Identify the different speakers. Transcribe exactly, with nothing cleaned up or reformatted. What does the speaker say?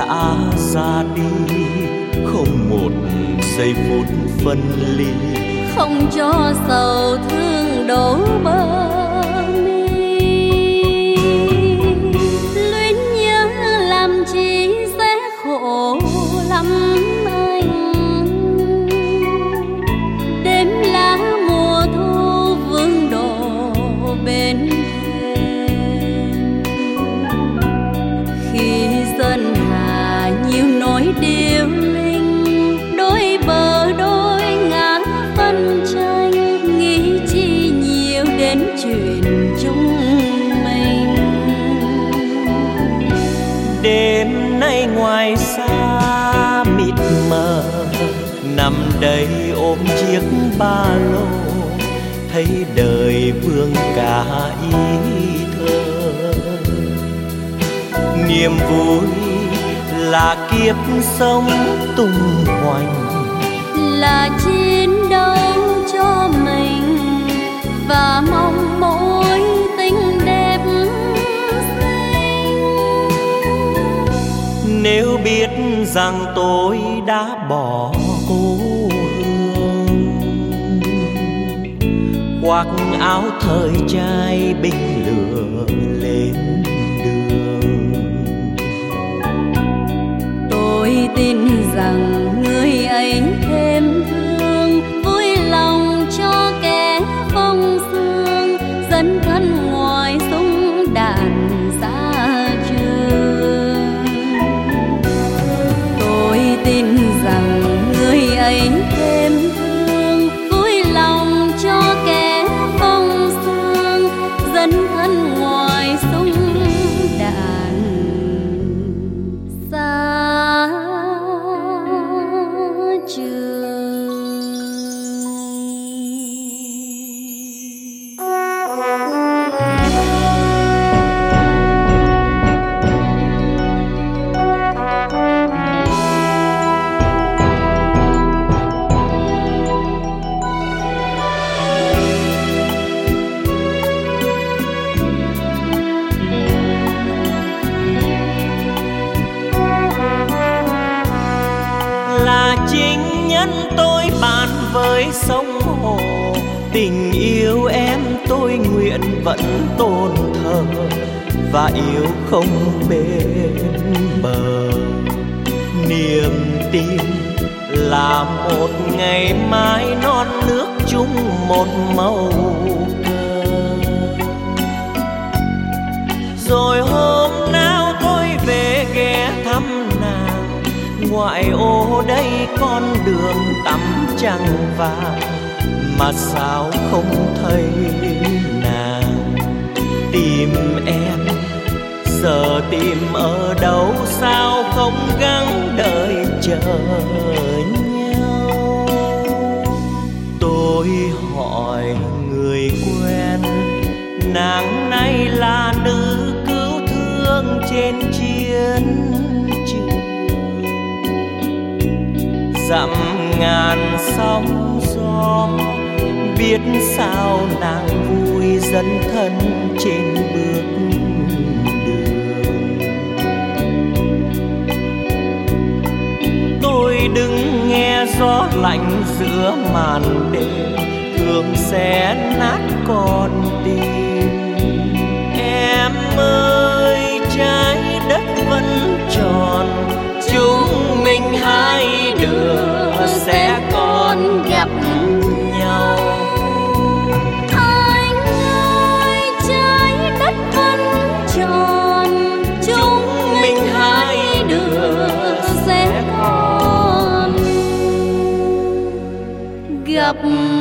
Speaker 1: đã ra đi, không một giây phút phân ly,
Speaker 2: không cho sầu thương đổ bờ mi. Luyến nhớ làm chi sẽ khổ lắm anh. Đêm lá mùa thu vương đổ bên thềm, khi xuân hạ nhiều nỗi điêu linh, đôi bờ đôi ngã phân tranh, nghĩ chi nhiều đến chuyện chúng mình.
Speaker 1: Đêm nay ngoài xa mịt mờ, nằm đây ôm chiếc ba lô, thấy đời vương cả ý thơ. Niềm vui là kiếp sống tung hoành,
Speaker 2: là chiến đấu cho mình và mong mối tình đẹp xinh.
Speaker 1: Nếu biết rằng tôi đã bỏ cô hương, khoác áo thời trai binh lửa lên đường.
Speaker 2: Tôi tin rằng người ấy thêm thương, vui lòng cho kẻ phong sương, dẫn thân ngoài súng đạn xa trường. Tôi tin rằng người ấy thêm thương, vui lòng cho kẻ phong sương, dẫn thân ngoài súng đạn xa trường.
Speaker 1: Là chính nhân tôi bàn với sông hồ, tình yêu em tôi nguyện vẫn tôn thờ, và yêu không bên bờ. Niềm tin là một ngày mai non nước chung một màu cờ. Rồi hôm nào tôi về ghé thăm nàng, ngoại ô đây con đường tắm trăng vàng, mà sao không thấy nàng. Tìm em giờ tìm ở đâu, sao không gắng đợi chờ nhau. Tôi hỏi người quen, nàng nay là nữ cứu thương trên chiến trường. Dặm ngàn sóng gió, biết sao nàng vui dẫn thân trên bước đường. Tôi đứng nghe gió lạnh giữa màn đêm, thương sẽ nát con tim. Em ơi trái đất vẫn tròn, chúng mình hai đứa sẽ còn gặp nhau.
Speaker 2: Anh ơi trái đất vẫn tròn, chúng mình hai đứa sẽ còn gặp